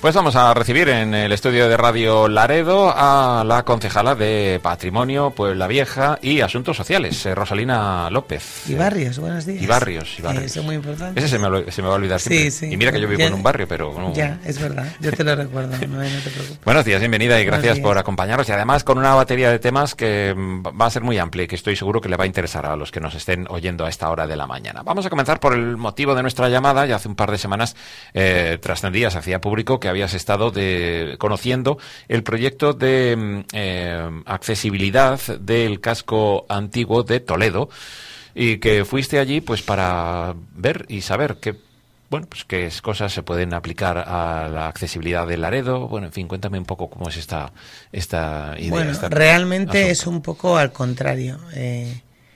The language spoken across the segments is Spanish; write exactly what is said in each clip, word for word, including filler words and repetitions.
Pues vamos a recibir en el estudio de Radio Laredo a la concejala de Patrimonio, Puebla Vieja y Asuntos Sociales, eh, Rosalina López. Y Barrios, buenos días. Y Barrios, y Barrios. Eh, eso es muy importante. Ese se me, se me va a olvidar siempre. Sí, sí. Y mira que yo vivo ya, en un barrio, pero... No. Ya, es verdad, yo te lo recuerdo, no, no te preocupes. Buenos días, bienvenida y gracias por acompañarnos. Y además con una batería de temas que va a ser muy amplia y que estoy seguro que le va a interesar a los que nos estén oyendo a esta hora de la mañana. Vamos a comenzar por el motivo de nuestra llamada. Ya hace un par de semanas eh, trascendía, se hacía público que habías estado de conociendo el proyecto de eh, accesibilidad del casco antiguo de Toledo y que fuiste allí pues para ver y saber qué bueno pues qué cosas se pueden aplicar a la accesibilidad de Laredo. Bueno, en fin, cuéntame un poco cómo es esta esta idea. Bueno, esta realmente asunto. Es un poco al contrario. Eh,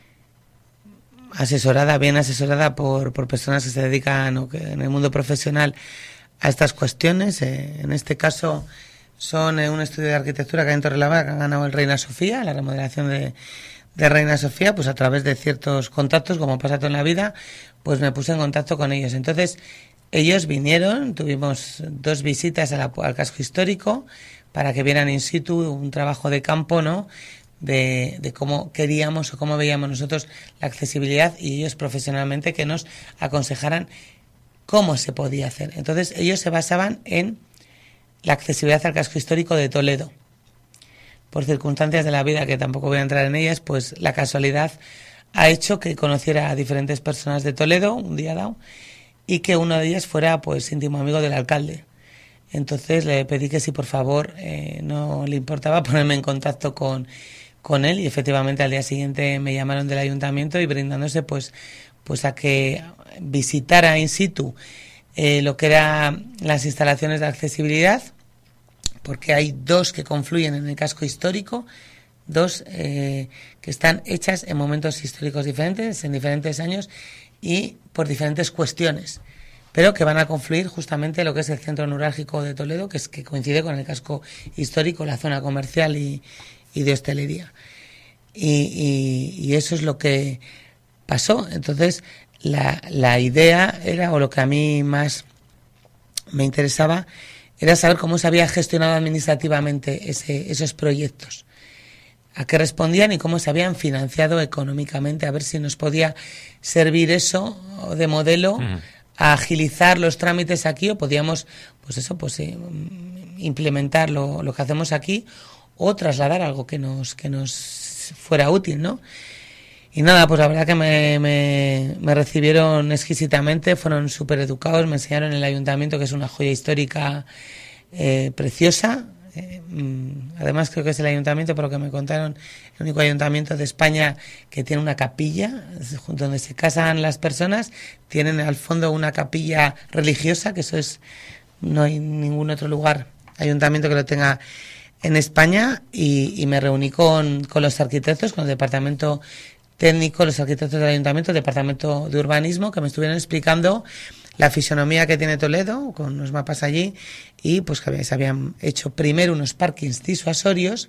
asesorada, bien asesorada por, por personas que se dedican o que en el mundo profesional a estas cuestiones. Eh, en este caso son eh, un estudio de arquitectura que hay en Torrelavega que han ganado el Reina Sofía, la remodelación de, de Reina Sofía, pues a través de ciertos contactos, como pasa todo en la vida, pues me puse en contacto con ellos. Entonces ellos vinieron, tuvimos dos visitas a la, al casco histórico para que vieran in situ un trabajo de campo, ¿no?, de, de cómo queríamos o cómo veíamos nosotros la accesibilidad, y ellos profesionalmente que nos aconsejaran cómo se podía hacer. Entonces ellos se basaban en la accesibilidad al casco histórico de Toledo. Por circunstancias de la vida, que tampoco voy a entrar en ellas, pues la casualidad ha hecho que conociera a diferentes personas de Toledo un día dado y que uno de ellas fuera pues íntimo amigo del alcalde. Entonces le pedí que si por favor eh, no le importaba ponerme en contacto con, con él, y efectivamente al día siguiente me llamaron del ayuntamiento y brindándose pues, pues a que visitara in situ eh, lo que eran las instalaciones de accesibilidad, porque hay dos que confluyen en el casco histórico, dos eh, que están hechas en momentos históricos diferentes, en diferentes años y por diferentes cuestiones, pero que van a confluir justamente en lo que es el centro neurálgico de Toledo, que es que coincide con el casco histórico, la zona comercial y, y de hostelería. Y, y, y eso es lo que pasó. Entonces la, la idea era, o lo que a mí más me interesaba, era saber cómo se había gestionado administrativamente ese, esos proyectos, a qué respondían y cómo se habían financiado económicamente, a ver si nos podía servir eso de modelo uh-huh. a agilizar los trámites aquí, o podíamos, pues eso, pues eh, implementar lo, lo que hacemos aquí, o trasladar algo que nos, que nos fuera útil, ¿no? Y nada, pues la verdad que me, me, me recibieron exquisitamente, fueron súper educados, me enseñaron el ayuntamiento, que es una joya histórica eh, preciosa. Eh, además creo que es el ayuntamiento, por lo que me contaron, el único ayuntamiento de España que tiene una capilla, junto donde se casan las personas, tienen al fondo una capilla religiosa, que eso es, no hay ningún otro lugar, ayuntamiento que lo tenga en España. Y, y me reuní con, con los arquitectos, con el departamento técnico, los arquitectos del ayuntamiento, el departamento de urbanismo, que me estuvieron explicando la fisonomía que tiene Toledo, con unos mapas allí, y pues que se habían hecho primero unos parkings disuasorios,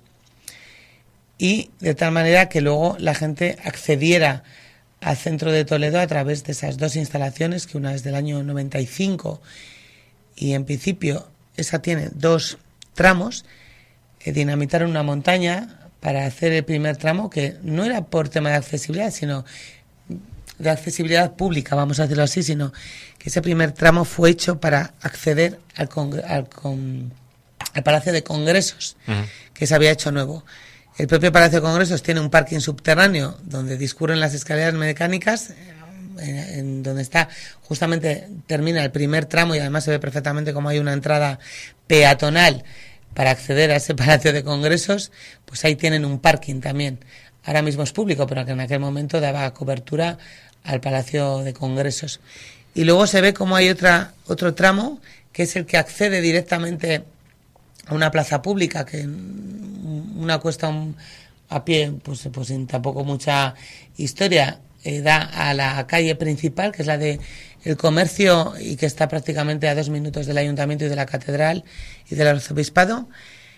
y de tal manera que luego la gente accediera al centro de Toledo a través de esas dos instalaciones, que una es del año noventa y cinco, y en principio esa tiene dos tramos, que dinamitaron una montaña para hacer el primer tramo, que no era por tema de accesibilidad, sino de accesibilidad pública, vamos a decirlo así, sino que ese primer tramo fue hecho para acceder al, congre- al, con- al Palacio de Congresos, uh-huh. que se había hecho nuevo. El propio Palacio de Congresos tiene un parking subterráneo donde discurren las escaleras mecánicas, en, en donde está justamente, termina el primer tramo, y además se ve perfectamente cómo hay una entrada peatonal para acceder a ese Palacio de Congresos. Pues ahí tienen un parking también. Ahora mismo es público, pero que en aquel momento daba cobertura al Palacio de Congresos. Y luego se ve como hay otra otro tramo, que es el que accede directamente a una plaza pública, que una cuesta un, a pie, pues, pues sin tampoco mucha historia, eh, da a la calle principal, que es la de el comercio, y que está prácticamente a dos minutos del ayuntamiento y de la catedral y del arzobispado.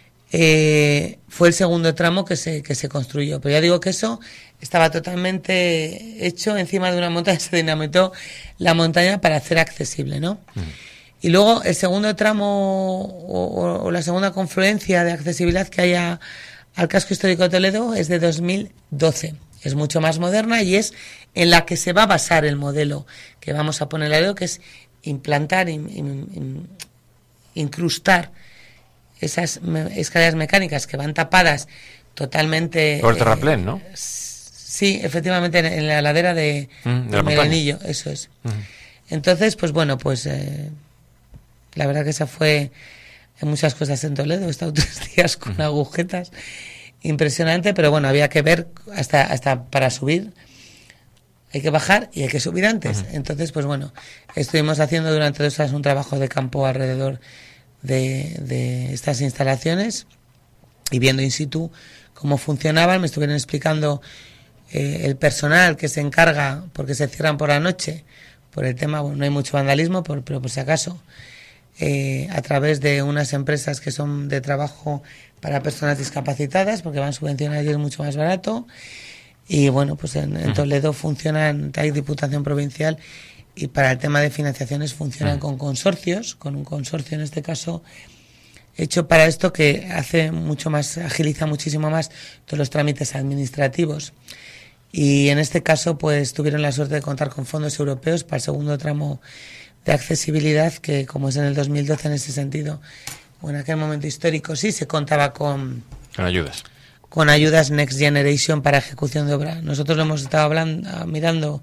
Eh, fue el segundo tramo que se que se construyó, pero ya digo que eso estaba totalmente hecho encima de una montaña, se dinamitó la montaña para hacer accesible, ¿no? Uh-huh. Y luego el segundo tramo o, o la segunda confluencia de accesibilidad que hay a, al casco histórico de Toledo es de dos mil doce. Es mucho más moderna y es en la que se va a basar el modelo que vamos a poner en Laredo, que es implantar, in, in, in, incrustar esas me, escaleras mecánicas que van tapadas totalmente... Por el terraplén, eh, ¿no? Sí, efectivamente, en, en la ladera de, mm, de, de Merenillo, eso es. Mm. Entonces, pues bueno, pues eh, la verdad que esa fue en muchas cosas en Toledo. He estado tres días con mm. agujetas. Impresionante, pero bueno, había que ver hasta, hasta para subir. Hay que bajar y hay que subir antes. Uh-huh. Entonces, pues bueno, estuvimos haciendo durante dos horas un trabajo de campo alrededor de, de estas instalaciones y viendo in situ cómo funcionaban. Me estuvieron explicando eh, el personal que se encarga, porque se cierran por la noche, por el tema, bueno, no hay mucho vandalismo, por, pero por si acaso, eh, a través de unas empresas que son de trabajo para personas discapacitadas, porque van subvencionadas y es mucho más barato. Y bueno, pues en, en Toledo funcionan, hay Diputación Provincial, y para el tema de financiaciones funcionan uh-huh. con consorcios, con un consorcio en este caso hecho para esto, que hace mucho más, agiliza muchísimo más todos los trámites administrativos. Y en este caso pues tuvieron la suerte de contar con fondos europeos para el segundo tramo de accesibilidad, que como es en el dos mil doce en ese sentido, o en aquel momento histórico sí se contaba con... Con ayudas. Con ayudas Next Generation para ejecución de obra. Nosotros lo hemos estado hablando, mirando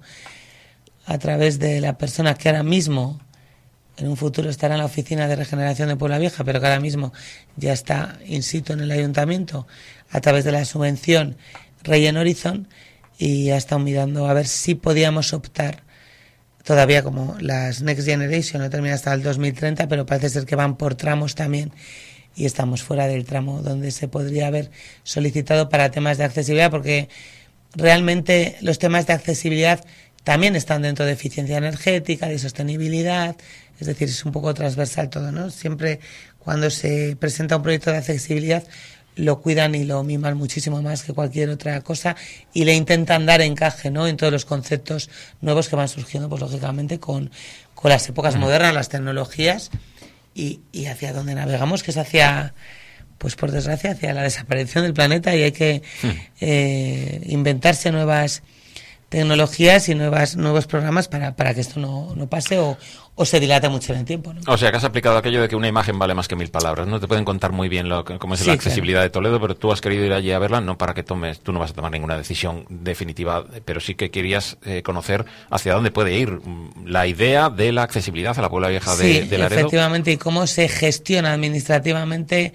a través de la persona que ahora mismo, en un futuro estará en la Oficina de Regeneración de Puebla Vieja, pero que ahora mismo ya está in situ en el Ayuntamiento, a través de la subvención Rey Horizon, y ha estado mirando a ver si podíamos optar. Todavía como las Next Generation no termina hasta el dos mil treinta, pero parece ser que van por tramos también y estamos fuera del tramo donde se podría haber solicitado para temas de accesibilidad, porque realmente los temas de accesibilidad también están dentro de eficiencia energética, de sostenibilidad, es decir, es un poco transversal todo, ¿no? Siempre cuando se presenta un proyecto de accesibilidad lo cuidan y lo miman muchísimo más que cualquier otra cosa y le intentan dar encaje, ¿no?, en todos los conceptos nuevos que van surgiendo, pues lógicamente con, con las épocas uh-huh. modernas, las tecnologías y, y hacia donde navegamos, que es hacia, pues por desgracia, hacia la desaparición del planeta, y hay que uh-huh. eh, inventarse nuevas tecnologías y nuevas nuevos programas para, para que esto no, no pase o, o se dilate mucho en el tiempo, ¿no? O sea, que has aplicado aquello de que una imagen vale más que mil palabras. No te pueden contar muy bien lo que, cómo es sí, la accesibilidad claro. de Toledo, pero tú has querido ir allí a verla, no para que tomes, tú no vas a tomar ninguna decisión definitiva, pero sí que querías eh, conocer hacia dónde puede ir la idea de la accesibilidad a la Puebla Vieja de, sí, de Laredo. Efectivamente, y cómo se gestiona administrativamente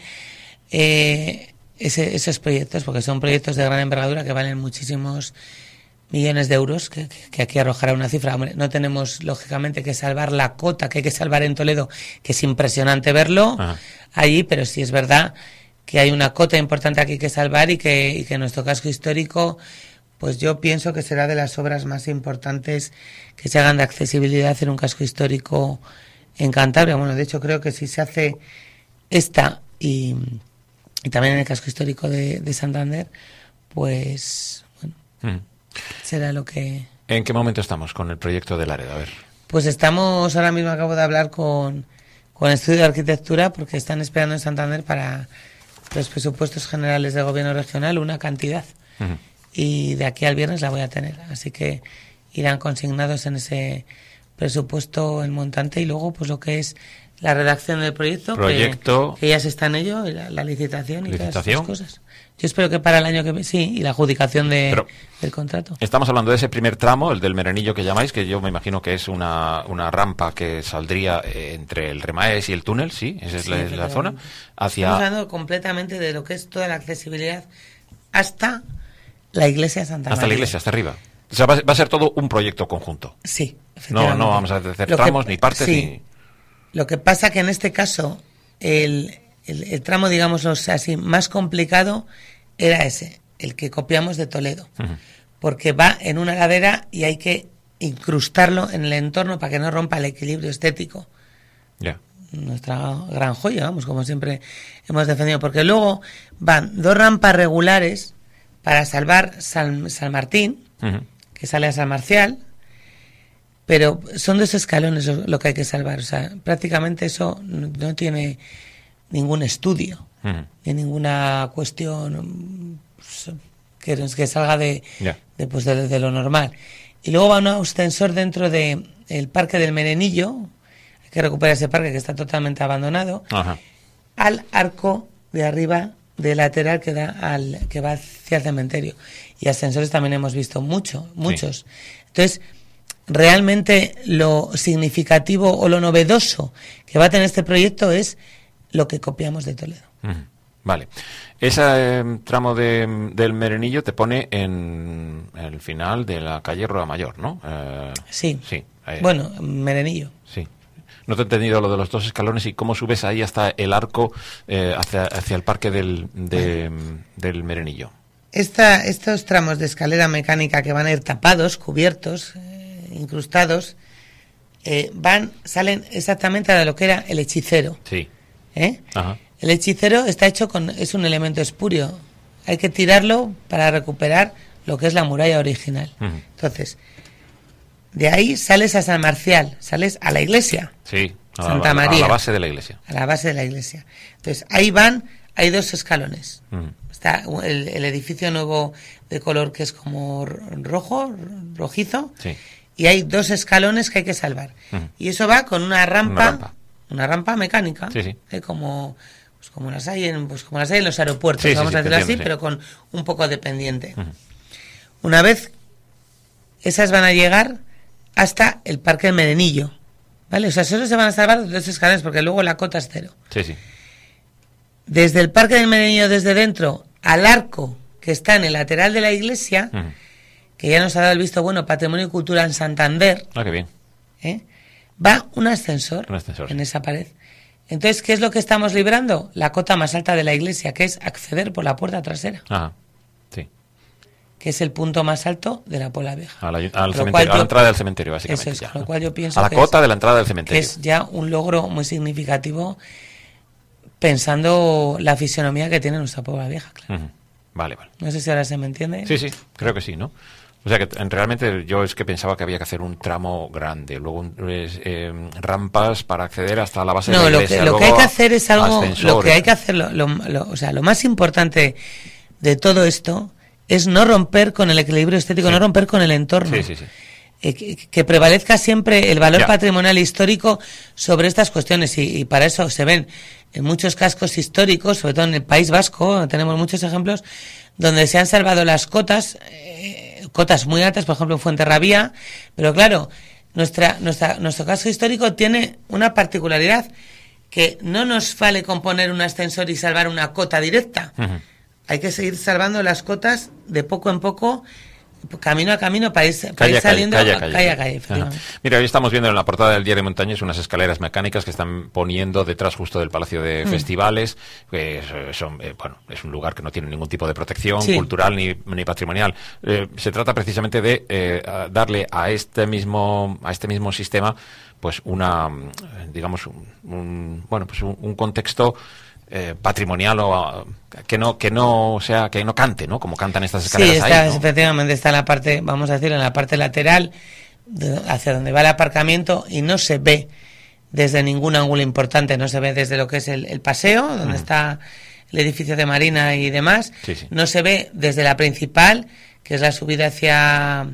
eh, ese, esos proyectos, porque son proyectos de gran envergadura que valen muchísimos millones de euros, que, que aquí arrojará una cifra. Hombre, no tenemos, lógicamente, que salvar la cota que hay que salvar en Toledo, que es impresionante verlo Ajá. allí, pero sí es verdad que hay una cota importante aquí que salvar y que, y que nuestro casco histórico, pues yo pienso que será de las obras más importantes que se hagan de accesibilidad en un casco histórico en Cantabria. Bueno, de hecho creo que si se hace esta y, y también en el casco histórico de, de Santander, pues bueno... Mm. será lo que... ¿En qué momento estamos con el proyecto de Laredo? A ver. Pues estamos, ahora mismo acabo de hablar con, con el Estudio de Arquitectura, porque están esperando en Santander para los presupuestos generales del gobierno regional una cantidad. Uh-huh. Y de aquí al viernes la voy a tener. Así que irán consignados en ese presupuesto el montante y luego pues lo que es la redacción del proyecto, proyecto... Que, que ya se está en ello, la, la licitación y ¿Licitación? todas esas cosas. Yo espero que para el año que viene, sí, y la adjudicación de, Pero del contrato. Estamos hablando de ese primer tramo, el del Merenillo que llamáis, que yo me imagino que es una, una rampa que saldría eh, entre el Remaes y el túnel, sí, esa es sí, la, la zona. Hacia... Estamos hablando completamente de lo que es toda la accesibilidad hasta la iglesia de Santa María. Hasta la iglesia, hasta arriba. O sea, va, va a ser todo un proyecto conjunto. Sí, efectivamente. No, no vamos a hacer lo tramos, que, ni partes, sí. ni... Lo que pasa que en este caso, el, el, el tramo, digamos así, más complicado era ese, el que copiamos de Toledo. Uh-huh. Porque va en una ladera y hay que incrustarlo en el entorno para que no rompa el equilibrio estético. Ya. Yeah. Nuestra gran joya, vamos, como siempre hemos defendido. Porque luego van dos rampas regulares para salvar San, San Martín, uh-huh. que sale a San Marcial, pero son dos escalones lo, lo que hay que salvar. O sea, prácticamente eso no, no tiene ningún estudio, uh-huh. ni ninguna cuestión que, que salga de, yeah. de, pues de, de lo normal. Y luego va un ascensor dentro del de Parque del Merenillo, hay que recuperar ese parque que está totalmente abandonado, uh-huh. al arco de arriba de lateral que da al que va hacia el cementerio. Y ascensores también hemos visto mucho, muchos. Sí. Entonces, realmente lo significativo o lo novedoso que va a tener este proyecto es lo que copiamos de Toledo. Uh-huh. Vale. Ese eh, tramo de, del Merenillo te pone en, en el final de la calle Rueda Mayor, ¿no? Eh, sí. Sí. Eh, bueno, Merenillo. Sí. No te he entendido lo de los dos escalones y cómo subes ahí hasta el arco eh, hacia, hacia el parque del, de, bueno. del Merenillo. Esta, estos tramos de escalera mecánica que van a ir tapados, cubiertos, eh, incrustados, eh, van, salen exactamente de lo que era el hechicero. Sí. ¿Eh? Ajá. El hechicero está hecho con, es un elemento espurio. Hay que tirarlo para recuperar lo que es la muralla original. Uh-huh. Entonces, de ahí sales a San Marcial, sales a la iglesia. Sí, a Santa la, María. A la base de la iglesia. A la base de la iglesia. Entonces, ahí van, hay dos escalones. Uh-huh. Está el, el edificio nuevo de color que es como rojo, rojizo, sí. y hay dos escalones que hay que salvar. Uh-huh. Y eso va con una rampa, una rampa, una rampa mecánica, sí, sí. Eh, como... Pues como las hay en, pues como las hay en los aeropuertos, sí, vamos sí, a decirlo entiendo, así, sí. pero con un poco de pendiente. Uh-huh. Una vez, esas van a llegar hasta el Parque del Merenillo, ¿vale? O sea, solo se van a salvar dos escalones porque luego la cota es cero. Sí, sí. Desde el Parque del Merenillo, desde dentro, al arco que está en el lateral de la iglesia, uh-huh. que ya nos ha dado el visto bueno, Patrimonio y Cultura en Santander. Ah, qué bien. ¿eh? Va un ascensor, un ascensor en sí. esa pared. Entonces, ¿qué es lo que estamos librando? La cota más alta de la iglesia, que es acceder por la puerta trasera. Ajá, sí. Que es el punto más alto de la Puebla Vieja. A la, al cementerio, yo, a la entrada del cementerio, básicamente. Eso es, ya, con ¿no? lo cual yo pienso a la que cota es, de la entrada del cementerio. Que es ya un logro muy significativo pensando la fisonomía que tiene nuestra Puebla Vieja, claro. Uh-huh. Vale, vale. No sé si ahora se me entiende. Sí, sí, creo que sí, ¿no? O sea que realmente yo es que pensaba que había que hacer un tramo grande, luego un, eh, rampas para acceder hasta la base no, de la iglesia. No, lo que, lo que hay que hacer es algo, ascensores. lo que hay que hacer, lo, lo, lo, o sea, lo más importante de todo esto es no romper con el equilibrio estético, sí. no romper con el entorno. Sí, sí, sí. Eh, que, que prevalezca siempre el valor ya. patrimonial histórico sobre estas cuestiones y, y para eso se ven en muchos cascos históricos, sobre todo en el País Vasco, tenemos muchos ejemplos donde se han salvado las cotas, eh, cotas muy altas, por ejemplo en Fuenterrabía, pero claro, nuestra, nuestra, nuestro casco histórico tiene una particularidad, que no nos vale con poner un ascensor y salvar una cota directa, uh-huh. hay que seguir salvando las cotas de poco en poco, camino a camino para ir, para calle, ir saliendo calle, calle, calle a calle, efectivamente. Mira, hoy estamos viendo en la portada del Diario Montañés unas escaleras mecánicas que están poniendo detrás justo del Palacio de mm. Festivales, que es, son, eh, bueno, es un lugar que no tiene ningún tipo de protección sí. cultural ni, ni patrimonial. Eh, se trata precisamente de eh, darle a este mismo a este mismo sistema pues una, digamos, un, un bueno, pues un, un contexto Eh, patrimonial o que no que no sea que no cante, ¿no? Como cantan estas escaleras. Sí, está, ahí, ¿no? efectivamente está en la parte, vamos a decir, en la parte lateral de, hacia donde va el aparcamiento y no se ve desde ningún ángulo importante, no se ve desde lo que es el, el paseo, donde uh-huh. está el edificio de Marina y demás, sí, sí. no se ve desde la principal, que es la subida hacia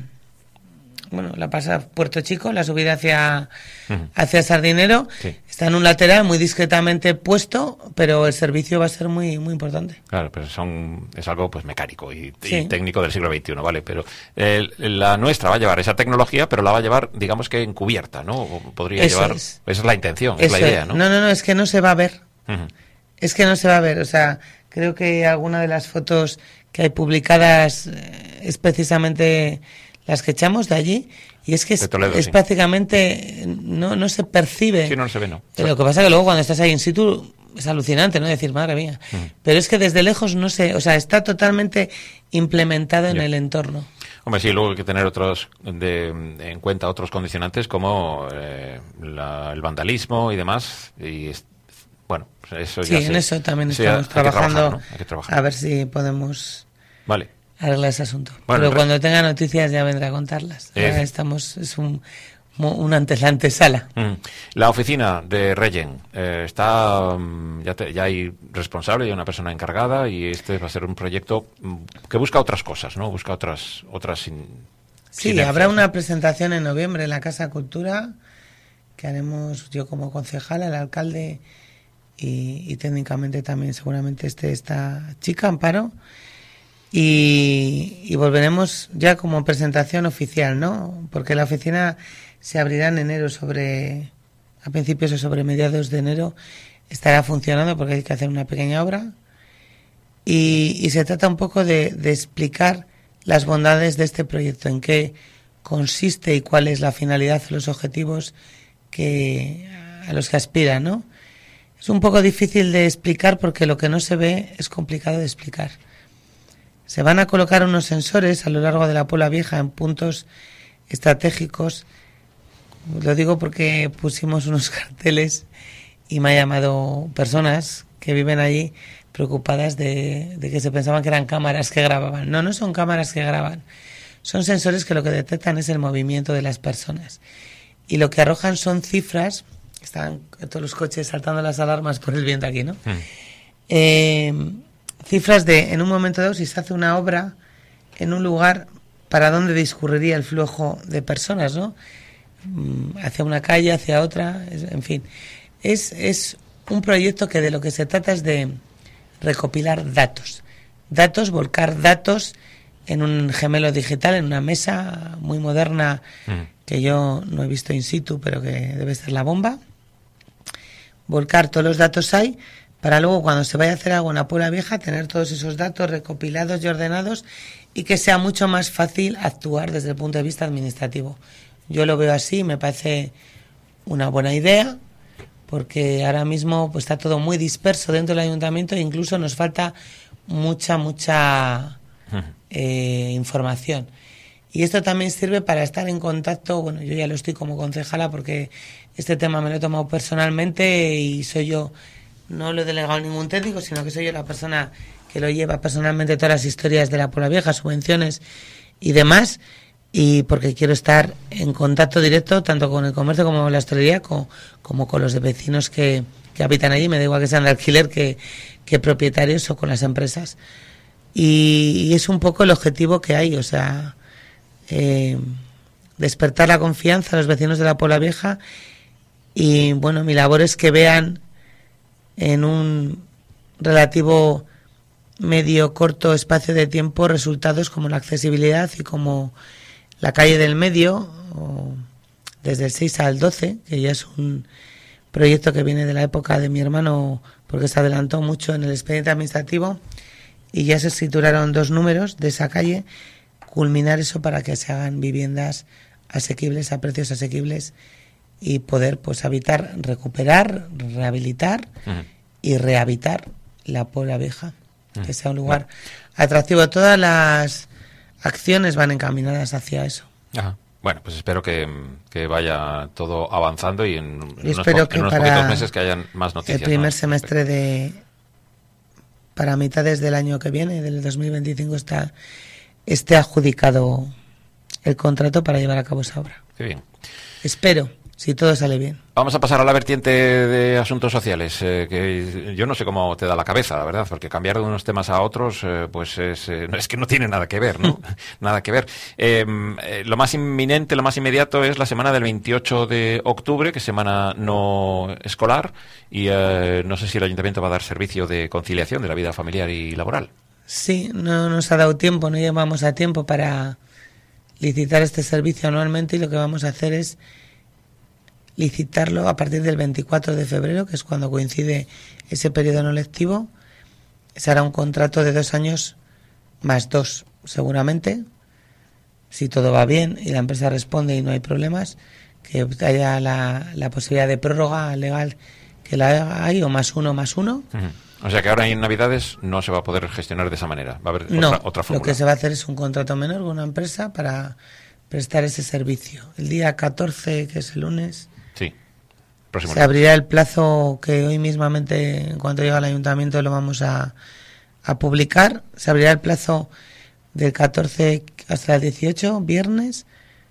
bueno, la pasa Puerto Chico, la subida hacia uh-huh. hacia Sardinero, sí. está en un lateral muy discretamente puesto, pero el servicio va a ser muy muy importante. Claro, pero son es algo pues mecánico y, sí. y técnico del siglo veintiuno, ¿vale? Pero eh, la nuestra va a llevar esa tecnología, pero la va a llevar, digamos que encubierta, ¿no? O podría Eso llevar... Es. Esa es la intención, Eso es la idea, ¿no? No, no, no, es que no se va a ver. Uh-huh. Es que no se va a ver, o sea, creo que alguna de las fotos que hay publicadas eh, es precisamente las que echamos de allí, y es que es, Toledo, es sí. prácticamente no no se percibe. Sí, no se ve, no. Pero lo que pasa es que luego cuando estás ahí in situ es alucinante, ¿no? Decir, madre mía. Uh-huh. Pero es que desde lejos no se, o sea, está totalmente implementado en yeah. el entorno. Hombre, sí, luego hay que tener otros de, de, en cuenta otros condicionantes como eh, la, el vandalismo y demás, y bueno, eso sí, ya en se, eso también eso estamos trabajando, trabajar, ¿no? Hay que trabajar. A ver si podemos vale. arreglar ese asunto. Bueno, pero cuando tenga noticias ya vendré a contarlas. Eh, Ahora estamos, es un como una ante la antesala. Mm. La oficina de Regen eh, está ya, te, ya hay responsable, y una persona encargada, y este va a ser un proyecto que busca otras cosas, ¿no? Busca otras otras sin, sí, sinergias, habrá una presentación en noviembre en la Casa Cultura que haremos yo como concejala, el alcalde y, y técnicamente también seguramente esté esta chica, Amparo. Y, y volveremos ya como presentación oficial, ¿no? Porque la oficina se abrirá en enero, sobre a principios o sobre mediados de enero estará funcionando, porque hay que hacer una pequeña obra. Y, y se trata un poco de, de explicar las bondades de este proyecto, en qué consiste y cuál es la finalidad, los objetivos que a los que aspira, ¿no? Es un poco difícil de explicar porque lo que no se ve es complicado de explicar. Se van a colocar unos sensores a lo largo de la Puebla Vieja en puntos estratégicos. Lo digo porque pusimos unos carteles y me ha llamado personas que viven allí preocupadas de, de que se pensaban que eran cámaras que grababan. No, no son cámaras que graban. Son sensores que lo que detectan es el movimiento de las personas. Y lo que arrojan son cifras. Están todos los coches saltando las alarmas por el viento aquí, ¿no? Mm. Eh... Cifras de, en un momento dado, si se hace una obra en un lugar, para dónde discurriría el flujo de personas, ¿no? Hacia una calle, hacia otra, en fin. Es, es un proyecto que de lo que se trata es de recopilar datos. Datos, volcar datos en un gemelo digital, en una mesa muy moderna, mm. que yo no he visto in situ, pero que debe ser la bomba. Volcar todos los datos ahí, para luego cuando se vaya a hacer algo en la Puebla Vieja tener todos esos datos recopilados y ordenados y que sea mucho más fácil actuar desde el punto de vista administrativo. Yo lo veo así, me parece una buena idea, porque ahora mismo pues está todo muy disperso dentro del ayuntamiento e incluso nos falta mucha, mucha eh, información. Y esto también sirve para estar en contacto, bueno, yo ya lo estoy como concejala porque este tema me lo he tomado personalmente y soy yo. No lo he delegado a ningún técnico, sino que soy yo la persona que lo lleva personalmente todas las historias de la Puebla Vieja, subvenciones y demás, y porque quiero estar en contacto directo tanto con el comercio como con la hostelería, como, como con los vecinos que, que habitan allí, me da igual que sean de alquiler que, que propietarios o con las empresas. Y, y es un poco el objetivo que hay, o sea, eh, despertar la confianza a los vecinos de la Puebla Vieja y, bueno, mi labor es que vean en un relativo medio corto espacio de tiempo resultados como la accesibilidad y como la calle del medio, o desde el seis al doce, que ya es un proyecto que viene de la época de mi hermano porque se adelantó mucho en el expediente administrativo y ya se escrituraron dos números de esa calle, culminar eso para que se hagan viviendas asequibles, a precios asequibles, y poder pues habitar, recuperar, rehabilitar uh-huh. y rehabitar la Puebla Vieja, uh-huh. que sea un lugar uh-huh. atractivo. Todas las acciones van encaminadas hacia eso. Ajá. Bueno, pues espero que, que vaya todo avanzando y en, y unos, espero po- que en unos poquitos meses que hayan más noticias. El primer ¿no? semestre de para mitades del año que viene, del dos mil veinticinco, está esté adjudicado el contrato para llevar a cabo esa obra. Qué bien. Espero. Si todo sale bien. Vamos a pasar a la vertiente de asuntos sociales, eh, que yo no sé cómo te da la cabeza, la verdad, porque cambiar de unos temas a otros, eh, pues es, eh, es que no tiene nada que ver, ¿no? nada que ver. Eh, eh, lo más inminente, lo más inmediato es la semana del veintiocho de octubre, que es semana no escolar, y eh, no sé si el ayuntamiento va a dar servicio de conciliación de la vida familiar y laboral. Sí, no nos ha dado tiempo, no llevamos a tiempo para licitar este servicio anualmente y lo que vamos a hacer es licitarlo a partir del veinticuatro de febrero, que es cuando coincide ese periodo no lectivo. Se hará un contrato de dos años más dos, seguramente, si todo va bien y la empresa responde y no hay problemas, que haya la, la posibilidad de prórroga legal, que la hay, o más uno, más uno. Uh-huh. O sea que ahora en Navidades no se va a poder gestionar de esa manera, va a haber no, otra, otra fórmula. Lo que se va a hacer es un contrato menor con una empresa para prestar ese servicio. El día catorce, que es el lunes, sí, próximo se abrirá el plazo que hoy mismamente, en cuanto llegue al ayuntamiento, lo vamos a, a publicar. Se abrirá el plazo del catorce hasta el dieciocho, viernes,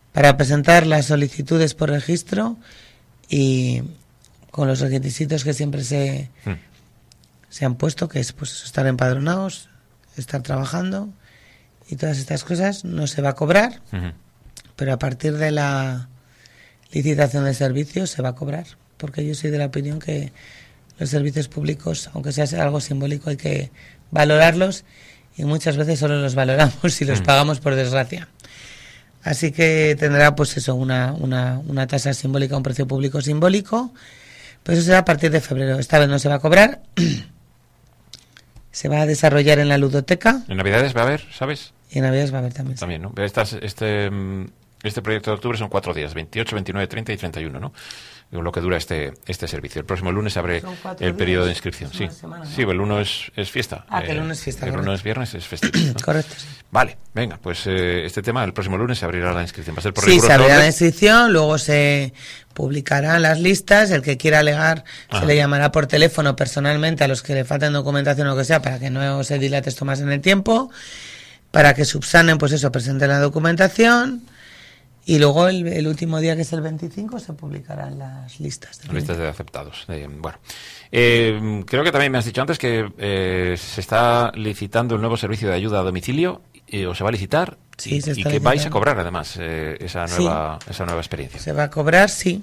para presentar las solicitudes por registro y con los requisitos que siempre se, mm. se han puesto, que es pues estar empadronados, estar trabajando y todas estas cosas. No se va a cobrar, uh-huh. pero a partir de la licitación de servicios se va a cobrar, porque yo soy de la opinión que los servicios públicos, aunque sea algo simbólico, hay que valorarlos y muchas veces solo los valoramos si los uh-huh. pagamos, por desgracia. Así que tendrá pues eso, una, una, una tasa simbólica, un precio público simbólico, pero eso será a partir de febrero. Esta vez no se va a cobrar. Se va a desarrollar en la ludoteca. ¿En Navidades va a haber, sabes? Y en Navidades va a haber también. También, ¿no? Estas, este, este proyecto de octubre son cuatro días, veintiocho, veintinueve, treinta y treinta y uno, ¿no? Lo que dura este este servicio. El próximo lunes abre el periodo de inscripción. Sí, semana, ¿no? Sí, el uno es, es fiesta. Ah, eh, que el lunes es fiesta. El correcto. lunes viernes es festivo, ¿no? Correcto, sí. Vale, venga, pues eh, este tema el próximo lunes se abrirá la inscripción. Va a ser por Sí, se abrirá la inscripción, luego se publicarán las listas, el que quiera alegar Ajá. se le llamará por teléfono personalmente a los que le falten documentación o lo que sea, para que no se dilate esto más en el tiempo, para que subsanen, pues eso, presenten la documentación. Y luego el, el último día, que es el veinticinco, se publicarán las listas. Las listas de aceptados. Eh, bueno, eh, creo que también me has dicho antes que eh, se está licitando un nuevo servicio de ayuda a domicilio, eh, o se va a licitar, sí, y, se está y que licitando. vais a cobrar además eh, esa nueva sí, esa nueva experiencia. Se va a cobrar, sí,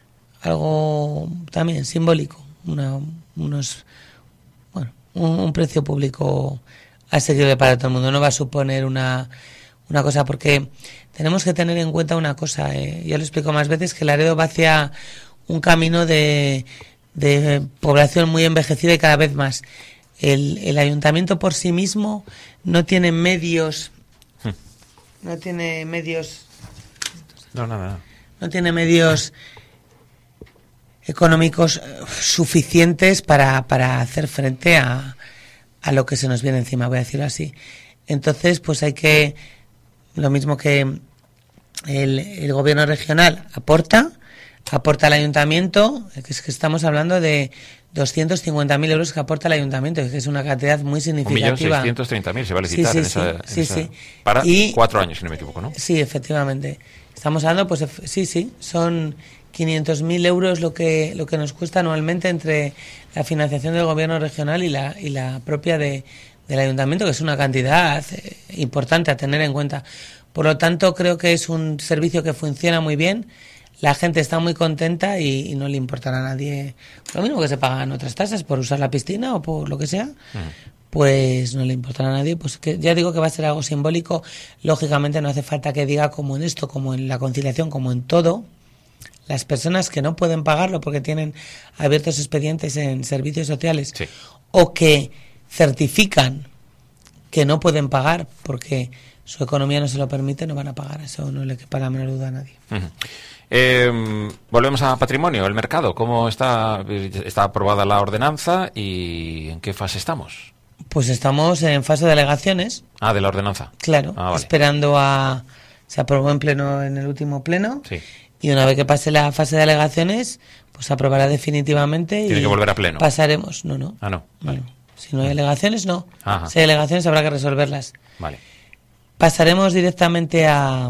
algo también simbólico, una, unos, bueno, un, un precio público asequible para todo el mundo. No va a suponer una una cosa, porque tenemos que tener en cuenta una cosa, eh, ya lo explico más veces, que Laredo va hacia un camino de, de población muy envejecida y cada vez más. El, el ayuntamiento por sí mismo no tiene medios, no tiene medios, no, nada, no. no tiene medios económicos suficientes para, para hacer frente a, a lo que se nos viene encima, voy a decirlo así. Entonces, pues hay que, lo mismo que el, el gobierno regional aporta, aporta al ayuntamiento, que es que estamos hablando de doscientos cincuenta mil euros que aporta el ayuntamiento, que es una cantidad muy significativa. un millón seiscientos treinta mil se va a licitar sí, sí, en esa, sí, en sí, esa, sí. para y, cuatro años, si no me equivoco, ¿no? Sí, efectivamente. Estamos hablando, pues sí, sí, son quinientos mil euros lo que lo que nos cuesta anualmente entre la financiación del gobierno regional y la y la propia de del ayuntamiento, que es una cantidad eh, importante a tener en cuenta. Por lo tanto, creo que es un servicio que funciona muy bien, la gente está muy contenta y, y no le importará a nadie, lo mismo que se pagan otras tasas por usar la piscina o por lo que sea, mm. pues no le importará a nadie. Pues que ya digo que va a ser algo simbólico. Lógicamente no hace falta que diga, como en esto, como en la conciliación, como en todo, las personas que no pueden pagarlo porque tienen abiertos expedientes en servicios sociales, sí, o que certifican que no pueden pagar porque su economía no se lo permite, no van a pagar. Eso no le quepa la menor duda a nadie. Uh-huh. Eh, volvemos a patrimonio, el mercado. ¿Cómo está? ¿Está aprobada la ordenanza y en qué fase estamos? Pues estamos en fase de alegaciones. Ah, de la ordenanza. Claro, ah, vale. esperando a... Se aprobó en pleno, en el último pleno. Sí. Y una vez que pase la fase de alegaciones, pues se aprobará definitivamente. Tiene y que volver a pleno. Pasaremos. No, no. Ah, no. Vale. no. Si no hay alegaciones, no. Ajá. Si hay alegaciones, habrá que resolverlas. Vale. Pasaremos directamente a,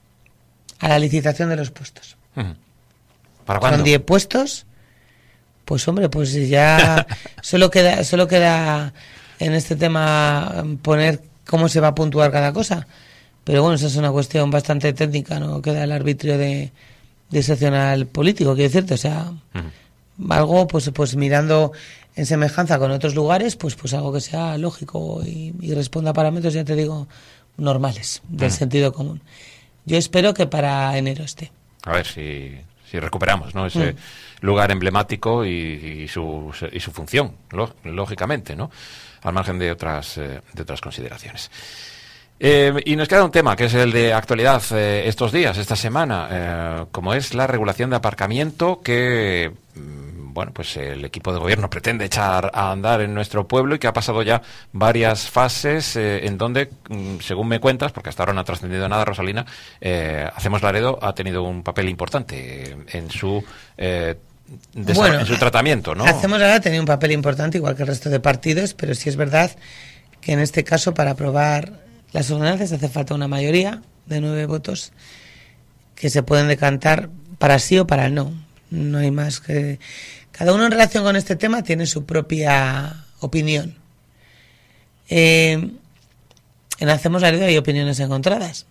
a la licitación de los puestos. Uh-huh. ¿Para cuándo? Son diez puestos. Pues hombre, pues ya solo queda, solo queda en este tema poner cómo se va a puntuar cada cosa. Pero bueno, esa es una cuestión bastante técnica, no queda el arbitrio de, de seccional político, quiero decirte. O sea, uh-huh. algo, pues, pues mirando en semejanza con otros lugares, pues, pues algo que sea lógico y, y responda a parámetros, ya te digo, normales, del uh-huh. sentido común. Yo espero que para enero esté. A ver si, si recuperamos, ¿no? Ese mm. lugar emblemático y, y, su, y su función, lógicamente, ¿no? Al margen de otras, eh, de otras consideraciones. Eh, y nos queda un tema que es el de actualidad eh, estos días, esta semana, eh, como es la regulación de aparcamiento que, bueno, pues el equipo de gobierno pretende echar a andar en nuestro pueblo y que ha pasado ya varias fases eh, en donde, según me cuentas, porque hasta ahora no ha trascendido nada, Rosalina, eh, Hacemos Laredo ha tenido un papel importante en su eh, desa- bueno, en su tratamiento, ¿no? Hacemos Laredo ha tenido un papel importante igual que el resto de partidos, pero sí es verdad que en este caso para aprobar las ordenanzas hace falta una mayoría de nueve votos que se pueden decantar para sí o para no. No hay más que... Cada uno en relación con este tema tiene su propia opinión. Eh, en Hacemos Laredo hay opiniones encontradas.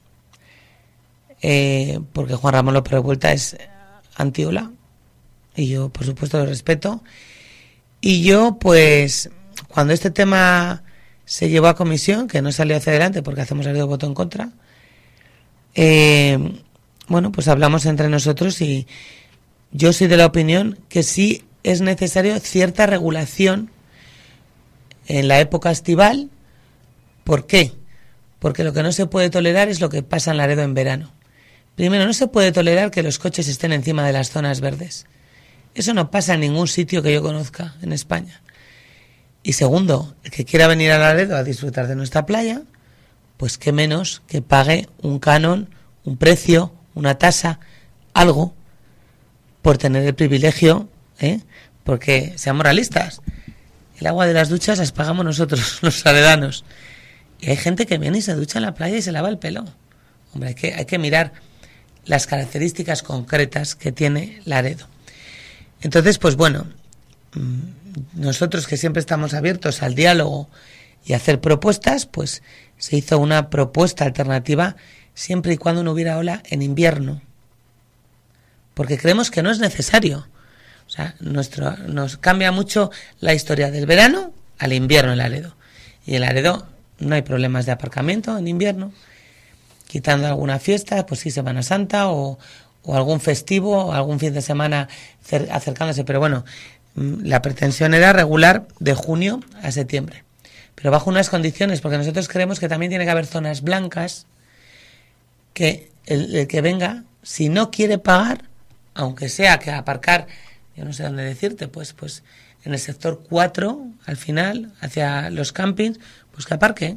Eh, porque Juan Ramón López Revuelta es anti-Ola. Y yo, por supuesto, lo respeto. Y yo, pues, cuando este tema se llevó a comisión, que no salió hacia adelante porque Hacemos Laredo votó en contra, eh, bueno, pues hablamos entre nosotros y yo soy de la opinión que sí es necesario cierta regulación en la época estival. ¿Por qué? Porque lo que no se puede tolerar es lo que pasa en Laredo en verano. Primero, no se puede tolerar que los coches estén encima de las zonas verdes. Eso no pasa en ningún sitio que yo conozca en España. Y segundo, el que quiera venir a Laredo a disfrutar de nuestra playa, pues qué menos que pague un canon, un precio, una tasa, algo, por tener el privilegio, ¿eh? Porque seamos realistas, el agua de las duchas las pagamos nosotros, los laredanos. Y hay gente que viene y se ducha en la playa y se lava el pelo. Hombre, hay que, hay que mirar las características concretas que tiene Laredo. Entonces, pues bueno, nosotros que siempre estamos abiertos al diálogo y a hacer propuestas, pues se hizo una propuesta alternativa siempre y cuando no hubiera ola en invierno. Porque creemos que no es necesario. O sea, nuestro, nos cambia mucho la historia del verano al invierno en Laredo. Y en Laredo no hay problemas de aparcamiento en invierno. Quitando alguna fiesta, pues sí, Semana Santa o, o algún festivo, o algún fin de semana cer- acercándose. Pero bueno, la pretensión era regular de junio a septiembre. Pero bajo unas condiciones, porque nosotros creemos que también tiene que haber zonas blancas que el, el que venga, si no quiere pagar, aunque sea que aparcar, yo no sé dónde decirte, pues, pues en el sector cuatro, al final, hacia los campings, pues que aparque.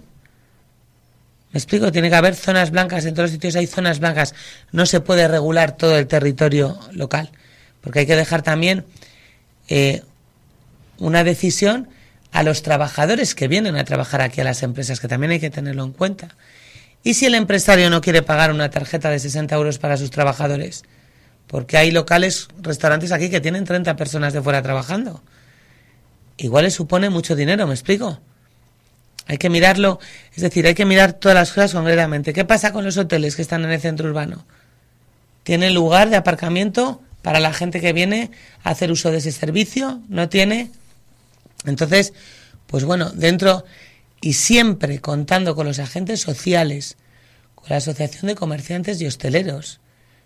¿Me explico? Tiene que haber zonas blancas, en todos los sitios hay zonas blancas. No se puede regular todo el territorio local, porque hay que dejar también eh, una decisión a los trabajadores que vienen a trabajar aquí a las empresas, que también hay que tenerlo en cuenta. ¿Y si el empresario no quiere pagar una tarjeta de sesenta euros para sus trabajadores? Porque hay locales, restaurantes aquí que tienen treinta personas de fuera trabajando. Igual les supone mucho dinero, ¿me explico? Hay que mirarlo, es decir, hay que mirar todas las cosas concretamente. ¿Qué pasa con los hoteles que están en el centro urbano? ¿Tienen lugar de aparcamiento para la gente que viene a hacer uso de ese servicio? ¿No tiene? Entonces, pues bueno, dentro y siempre contando con los agentes sociales, con la Asociación de Comerciantes y Hosteleros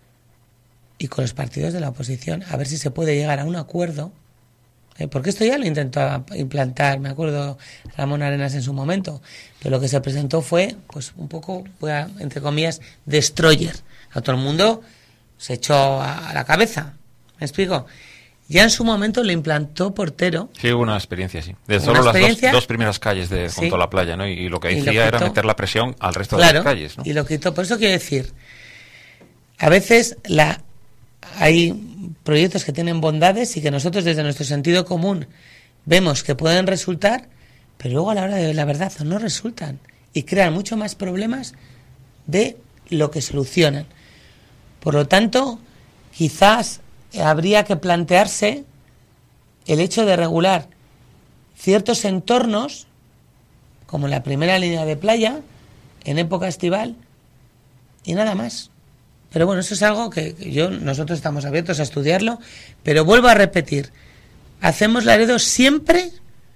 y con los partidos de la oposición, a ver si se puede llegar a un acuerdo. Eh, porque esto ya lo intentó implantar, me acuerdo, Ramón Arenas en su momento, pero lo que se presentó fue, pues un poco, entre comillas, destroyer. A todo el mundo se echó a la cabeza, ¿me explico? Ya en su momento lo implantó Portero. Sí, hubo una experiencia, sí. De solo las dos, dos primeras calles de junto sí. a la playa, ¿no? Y, y lo que decía era meter la presión al resto claro, de las calles, ¿no? Y lo quitó. Por eso quiero decir, a veces la hay proyectos que tienen bondades y que nosotros desde nuestro sentido común vemos que pueden resultar, pero luego a la hora de la verdad no resultan y crean mucho más problemas de lo que solucionan. Por lo tanto, quizás habría que plantearse el hecho de regular ciertos entornos, como la primera línea de playa, en época estival, y nada más. Pero bueno, eso es algo que yo nosotros estamos abiertos a estudiarlo, pero vuelvo a repetir, Hacemos Laredo siempre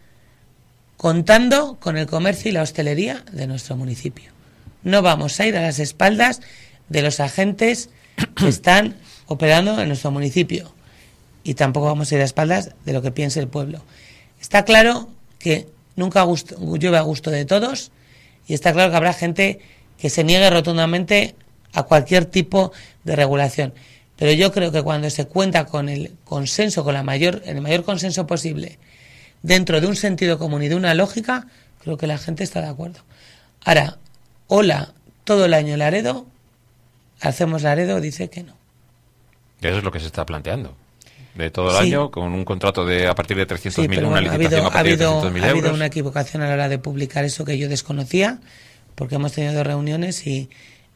contando con el comercio y la hostelería de nuestro municipio. No vamos a ir a las espaldas de los agentes que están operando en nuestro municipio y tampoco vamos a ir a espaldas de lo que piense el pueblo. Está claro que nunca gusto, llueve a gusto de todos y está claro que habrá gente que se niegue rotundamente a cualquier tipo de regulación. Pero yo creo que cuando se cuenta con el consenso, con la mayor, el mayor consenso posible, dentro de un sentido común y de una lógica, creo que la gente está de acuerdo. Ahora, hola, todo el año Laredo, Hacemos Laredo dice que no. Eso es lo que se está planteando. De todo el sí. año, con un contrato de a partir de trescientos mil, sí, una bueno, licitación ha habido, a partir ha habido, de trescientos mil euros. Ha habido una equivocación a la hora de publicar eso que yo desconocía, porque hemos tenido reuniones y,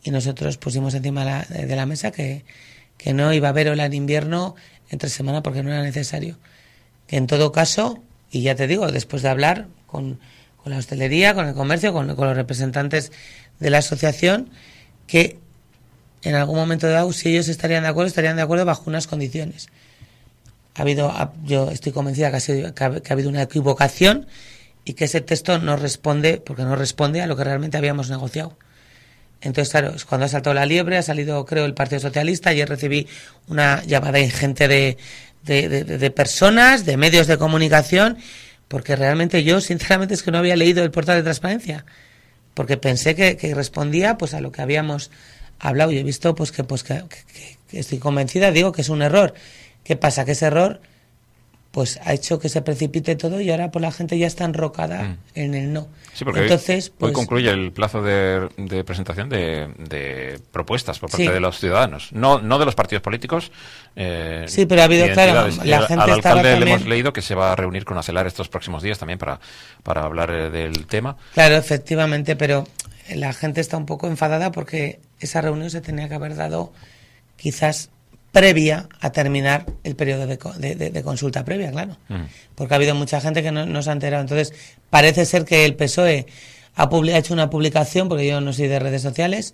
y nosotros pusimos encima la, de la mesa que, que no iba a haber ola en invierno entre semana porque no era necesario. Que en todo caso, y ya te digo, después de hablar con, con la hostelería, con el comercio, con, con los representantes de la asociación, que en algún momento dado, si ellos estarían de acuerdo, estarían de acuerdo bajo unas condiciones. Ha habido, yo estoy convencida que ha, sido, que ha, que ha habido una equivocación y que ese texto no responde, porque no responde a lo que realmente habíamos negociado. Entonces, claro, es cuando ha saltado la liebre, ha salido, creo, el Partido Socialista. Ayer recibí una llamada ingente de, de, de, de personas, de medios de comunicación, porque realmente yo, sinceramente, es que no había leído el portal de transparencia, porque pensé que, que respondía pues a lo que habíamos hablado. Y he visto pues que, pues que, que, que estoy convencida, digo, que es un error. ¿Qué pasa? Que ese error pues ha hecho que se precipite todo y ahora pues la gente ya está enrocada mm. en el no. Sí, porque Entonces, hoy, pues, hoy concluye el plazo de, de presentación de, de propuestas por parte sí. de los ciudadanos, no no de los partidos políticos. Eh, sí, pero ha habido, claro, la al, gente al alcalde también... le hemos leído que se va a reunir con Acelar estos próximos días también para, para hablar eh, del tema. Claro, efectivamente, pero la gente está un poco enfadada porque esa reunión se tenía que haber dado quizás previa a terminar el periodo de, de, de, de consulta previa, claro. Mm. Porque ha habido mucha gente que no, no se ha enterado. Entonces, parece ser que el P S O E ha, ha hecho una publicación, porque yo no soy de redes sociales,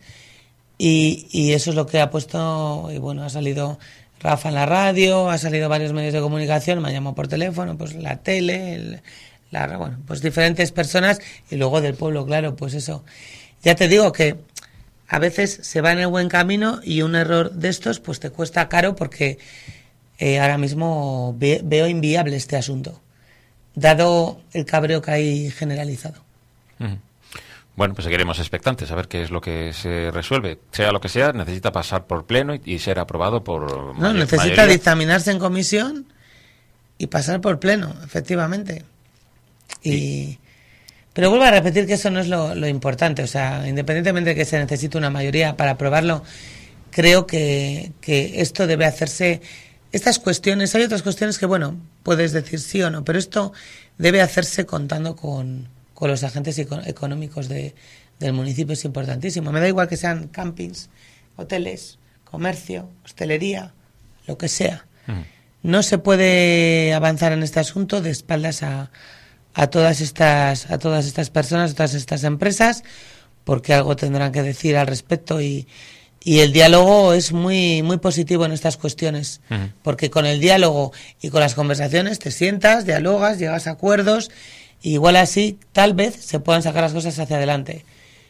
y, y eso es lo que ha puesto, y bueno, ha salido Rafa en la radio, ha salido varios medios de comunicación, me han llamado por teléfono, pues la tele, el, la, bueno, pues diferentes personas, y luego del pueblo, claro, pues eso. Ya te digo que a veces se va en el buen camino y un error de estos pues te cuesta caro porque eh, ahora mismo ve, veo inviable este asunto, dado el cabreo que hay generalizado. Uh-huh. Bueno, pues seguiremos expectantes a ver qué es lo que se resuelve. Sea lo que sea, necesita pasar por pleno y, y ser aprobado por No, mayor, necesita mayoría. dictaminarse en comisión y pasar por pleno, efectivamente. Y... y... Pero vuelvo a repetir que eso no es lo, lo importante. O sea, independientemente de que se necesite una mayoría para aprobarlo, creo que, que esto debe hacerse... Estas cuestiones, hay otras cuestiones que, bueno, puedes decir sí o no, pero esto debe hacerse contando con, con los agentes económicos de, del municipio, es importantísimo. Me da igual que sean campings, hoteles, comercio, hostelería, lo que sea. Uh-huh. No se puede avanzar en este asunto de espaldas a... a todas estas a todas estas personas, a todas estas empresas, porque algo tendrán que decir al respecto y, y el diálogo es muy muy positivo en estas cuestiones, uh-huh. porque con el diálogo y con las conversaciones te sientas, dialogas, llegas a acuerdos y igual así tal vez se puedan sacar las cosas hacia adelante,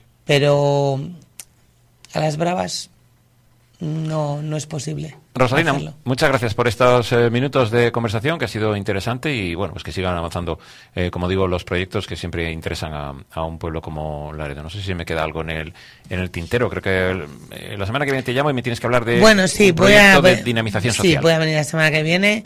pero a las bravas no no es posible. Rosalina, hacerlo. Muchas gracias por estos eh, minutos de conversación, que ha sido interesante y bueno, pues que sigan avanzando, eh, como digo, los proyectos que siempre interesan a, a un pueblo como Laredo. No sé si me queda algo en el en el tintero. Creo que eh, la semana que viene te llamo y me tienes que hablar de bueno, sí, un voy proyecto a, de dinamización social. Sí, voy a venir la semana que viene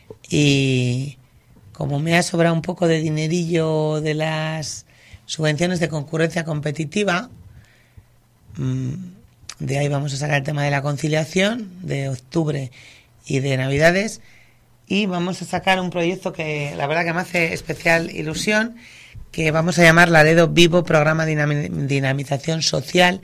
y como me ha sobrado un poco de dinerillo de las subvenciones de concurrencia competitiva, mmm, de ahí vamos a sacar el tema de la conciliación de octubre y de Navidades y vamos a sacar un proyecto que la verdad que me hace especial ilusión, que vamos a llamar Laredo Vivo, Programa de Dinamización Social,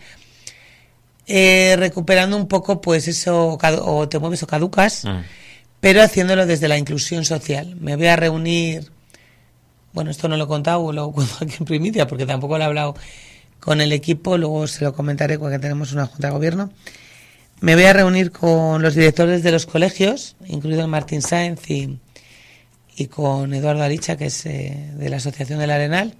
eh, recuperando un poco pues eso, o te mueves o caducas, mm. pero haciéndolo desde la inclusión social. Me voy a reunir, bueno, esto no lo he contado, lo cuento aquí en primicia porque tampoco lo he hablado con el equipo, luego se lo comentaré porque tenemos una junta de gobierno. Me voy a reunir con los directores de los colegios, incluido Martín Sáenz y, y con Eduardo Alicha, que es eh, de la Asociación del Arenal.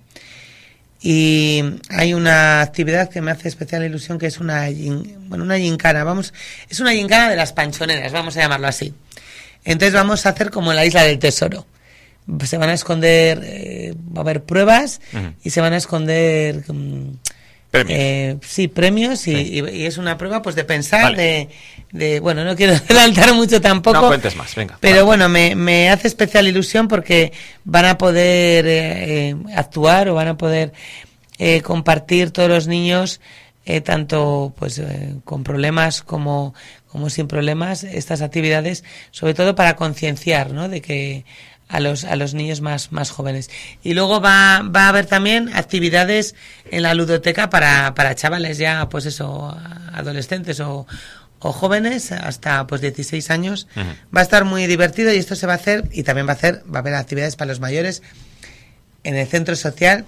Y hay una actividad que me hace especial ilusión, que es una, bueno, una gincana. Vamos, es una gincana de las panchoneras, vamos a llamarlo así. Entonces vamos a hacer como en la Isla del Tesoro. Se van a esconder, eh, va a haber pruebas uh-huh. y se van a esconder um, premios. Eh, sí, premios sí. y, y, y es una prueba pues de pensar, vale. de, de, bueno, no quiero adelantar mucho tampoco. No cuentes más, venga. Pero vale. bueno, me, me hace especial ilusión porque van a poder eh, eh, actuar o van a poder eh, compartir todos los niños, eh, tanto pues eh, con problemas como, como sin problemas, estas actividades, sobre todo para concienciar, ¿no?, de que a los a los niños más más jóvenes. Y luego va va a haber también actividades en la ludoteca para para chavales ya, pues eso, adolescentes o o jóvenes hasta pues dieciséis años. Uh-huh. Va a estar muy divertido y esto se va a hacer, y también va a hacer va a haber actividades para los mayores en el centro social,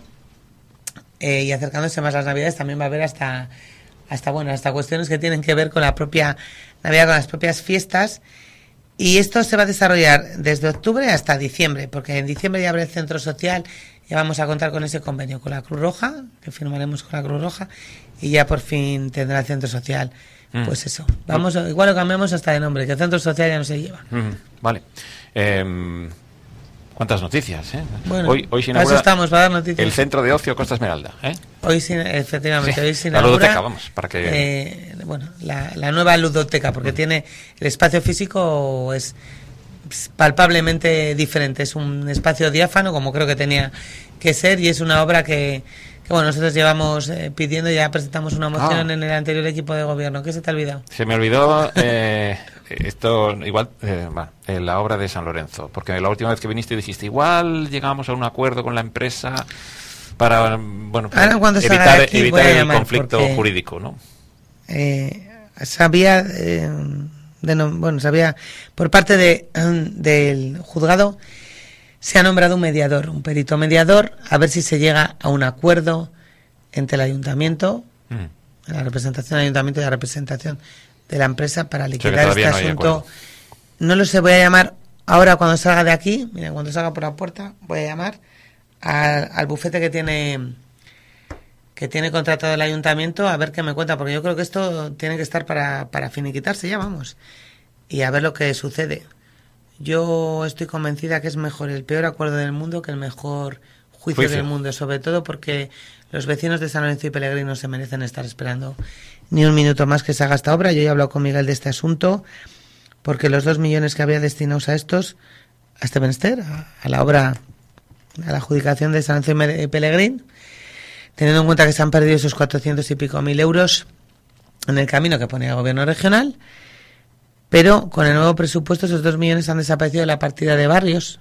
eh, y acercándose más las Navidades también va a haber hasta hasta bueno, hasta cuestiones que tienen que ver con la propia Navidad, con las propias fiestas. Y esto se va a desarrollar desde octubre hasta diciembre, porque en diciembre ya abre el centro social, ya vamos a contar con ese convenio con la Cruz Roja, que firmaremos con la Cruz Roja, y ya por fin tendrá el centro social. Mm. Pues eso, vamos, igual lo cambiamos hasta de nombre, que el centro social ya no se lleva. Mm, vale. Eh, ¿Cuántas noticias? Eh? Bueno, hoy, hoy se inaugura para eso estamos, para dar noticias. El centro de ocio Costa Esmeralda. ¿eh? Hoy, efectivamente, sí, hoy se inaugura la ludoteca, vamos, para que... eh, bueno, la, la nueva ludoteca, porque mm. tiene el espacio físico es palpablemente diferente, es un espacio diáfano, como creo que tenía que ser, y es una obra que, que bueno, nosotros llevamos eh, pidiendo, ya presentamos una moción ah. en el anterior equipo de gobierno. ¿Qué se te ha olvidado? Se me olvidó eh, esto, igual, eh, bueno, eh, la obra de San Lorenzo, porque la última vez que viniste dijiste, igual llegamos a un acuerdo con la empresa para, bueno, Ahora, cuando evitar, aquí, evitar el conflicto porque, jurídico, ¿no? Eh, sabía, eh, de no, bueno, sabía, por parte de del juzgado se ha nombrado un mediador, un perito mediador, a ver si se llega a un acuerdo entre el ayuntamiento, mm. la representación del ayuntamiento y la representación de la empresa para liquidar este no asunto. No lo sé, voy a llamar ahora cuando salga de aquí, mira, cuando salga por la puerta, voy a llamar al, al bufete que tiene que tiene contratado el ayuntamiento a ver qué me cuenta, porque yo creo que esto tiene que estar para, para finiquitarse ya, vamos, y a ver lo que sucede. Yo estoy convencida que es mejor el peor acuerdo del mundo que el mejor juicio, juicio del mundo, sobre todo porque los vecinos de San Lorenzo y Pellegrín no se merecen estar esperando ni un minuto más que se haga esta obra. Yo ya he hablado con Miguel de este asunto, porque los dos millones que había destinados a estos, a este menester, a, a la obra, a la adjudicación de San Lorenzo y Pellegrín, teniendo en cuenta que se han perdido esos cuatrocientos y pico mil euros en el camino que ponía el gobierno regional, pero con el nuevo presupuesto esos dos millones han desaparecido de la partida de barrios.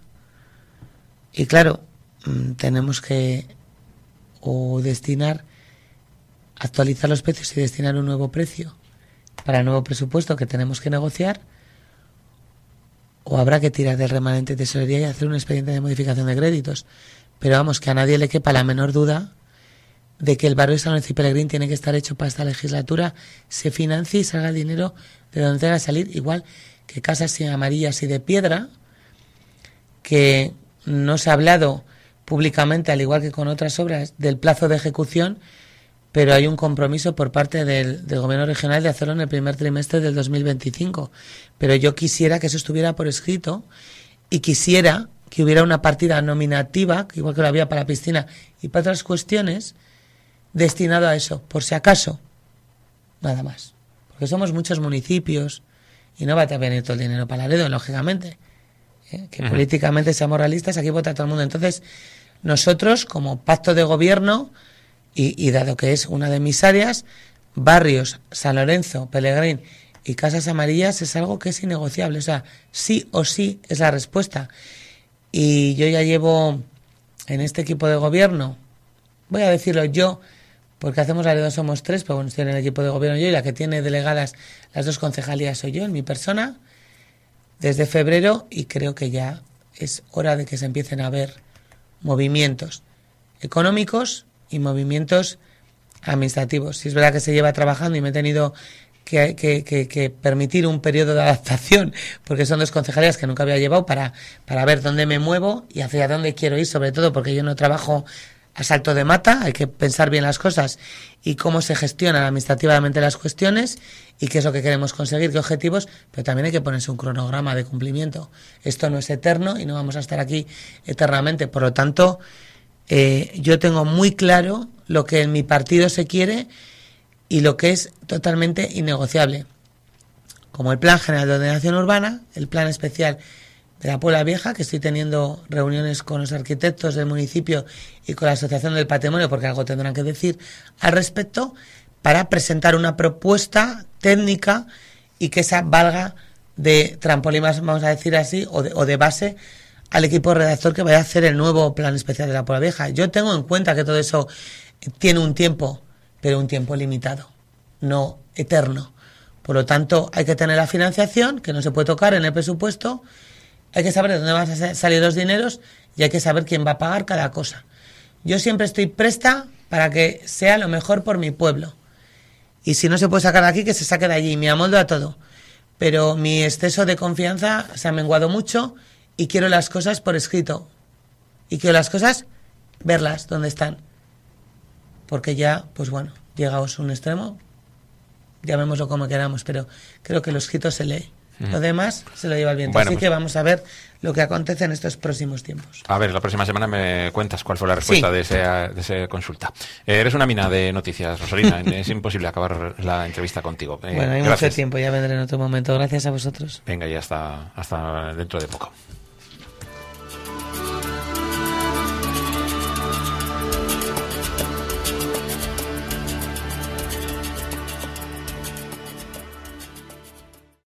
Y claro, tenemos que o destinar, actualizar los precios y destinar un nuevo precio para el nuevo presupuesto que tenemos que negociar, o habrá que tirar del remanente de tesorería y hacer un expediente de modificación de créditos. Pero vamos, que a nadie le quepa la menor duda de que el barrio de San Lorenzo y Pellegrín tiene que estar hecho para esta legislatura, se financie y salga el dinero de donde tenga que salir, igual que Casas y Amarillas y de Piedra, que no se ha hablado públicamente, al igual que con otras obras, del plazo de ejecución, pero hay un compromiso por parte del, del gobierno regional de hacerlo en el primer trimestre del dos mil veinticinco. Pero yo quisiera que eso estuviera por escrito, y quisiera que hubiera una partida nominativa, igual que lo había para la piscina y para otras cuestiones, destinado a eso, por si acaso, nada más. Porque somos muchos municipios y no va a venir todo el dinero para Laredo, lógicamente. ¿Eh? Que uh-huh. políticamente seamos realistas, aquí vota todo el mundo. Entonces, nosotros, como pacto de gobierno, y, y dado que es una de mis áreas, barrios, San Lorenzo, Pellegrín y Casas Amarillas, es algo que es innegociable. O sea, sí o sí es la respuesta. Y yo ya llevo en este equipo de gobierno, voy a decirlo yo, porque hacemos Laredo, somos tres, pero bueno, estoy en el equipo de gobierno yo, y la que tiene delegadas las dos concejalías soy yo, en mi persona, desde febrero, y creo que ya es hora de que se empiecen a ver movimientos económicos y movimientos administrativos. Si es verdad que se lleva trabajando y me he tenido que, que, que, que permitir un periodo de adaptación, porque son dos concejalías que nunca había llevado, para, para ver dónde me muevo y hacia dónde quiero ir, sobre todo porque yo no trabajo a salto de mata, hay que pensar bien las cosas y cómo se gestionan administrativamente las cuestiones y qué es lo que queremos conseguir, qué objetivos, pero también hay que ponerse un cronograma de cumplimiento. Esto no es eterno y no vamos a estar aquí eternamente. Por lo tanto, eh, yo tengo muy claro lo que en mi partido se quiere y lo que es totalmente innegociable, como el Plan General de Ordenación Urbana, el Plan Especial de la Puebla Vieja, que estoy teniendo reuniones con los arquitectos del municipio y con la Asociación del Patrimonio, porque algo tendrán que decir al respecto, para presentar una propuesta técnica y que esa valga de trampolín, vamos a decir así, o de, o de base al equipo redactor que vaya a hacer el nuevo plan especial de la Puebla Vieja. Yo tengo en cuenta que todo eso tiene un tiempo, pero un tiempo limitado, no eterno. Por lo tanto, hay que tener la financiación, que no se puede tocar en el presupuesto, hay que saber de dónde van a salir los dineros y hay que saber quién va a pagar cada cosa. Yo siempre estoy presta para que sea lo mejor por mi pueblo. Y si no se puede sacar de aquí, que se saque de allí. Me amoldo a todo. Pero mi exceso de confianza se ha menguado mucho y quiero las cosas por escrito. Y quiero las cosas, verlas donde están. Porque ya, pues bueno, llegaos a un extremo, llamémoslo como queramos, pero creo que lo escrito se lee. Lo demás se lo lleva el viento. Bueno, Así pues, que vamos a ver lo que acontece en estos próximos tiempos. A ver, la próxima semana me cuentas cuál fue la respuesta sí. de, ese, de esa consulta. Eh, eres una mina de noticias, Rosalina. Es imposible acabar la entrevista contigo. Eh, bueno, hay gracias. mucho tiempo, ya vendré en otro momento. Gracias a vosotros. Venga, y hasta, hasta dentro de poco.